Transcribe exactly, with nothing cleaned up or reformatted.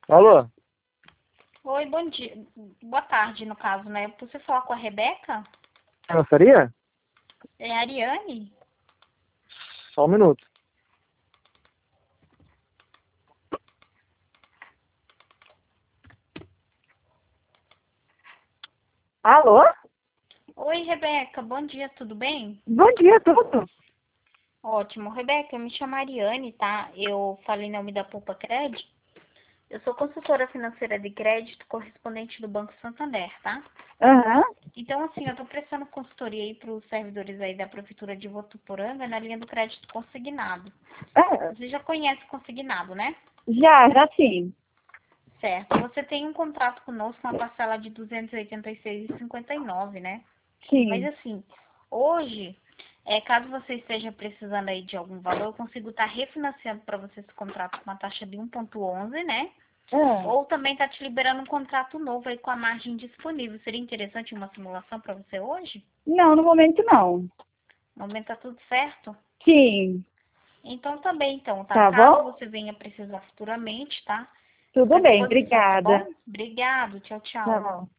Alô? Oi, bom dia. Boa tarde, no caso, né? Você falar com a Rebeca? Quem gostaria? É a Ariane? Só um minuto. Alô? Oi, Rebeca. Bom dia, tudo bem? Bom dia, tudo. Ótimo. Rebeca, eu me chamo Ariane, tá? Eu falei em nome da Poupa Crédito. Eu sou consultora financeira de crédito correspondente do Banco Santander, tá? Aham. Então, assim, eu tô prestando consultoria aí para os servidores aí da Prefeitura de Votuporanga na linha do crédito consignado. É, Você já conhece consignado, né? já, já sim. Certo. Você tem um contrato conosco com uma parcela de duzentos e oitenta e seis reais e cinquenta e nove, né? Mas Sim. assim, hoje, é, caso você esteja precisando aí de algum valor, eu consigo estar refinanciando para você esse contrato com uma taxa de um vírgula onze, né? É. Ou também tá te liberando um contrato novo aí com a margem disponível. Seria interessante uma simulação para você hoje? Não, no momento não. No momento tá tudo certo? Sim. Então tá bem, então, tá? Tá Caso bom? você venha precisar futuramente, tá? Tudo Fica à bem, disposição, tá obrigada. bom? Obrigado, tchau, tchau. Tchau.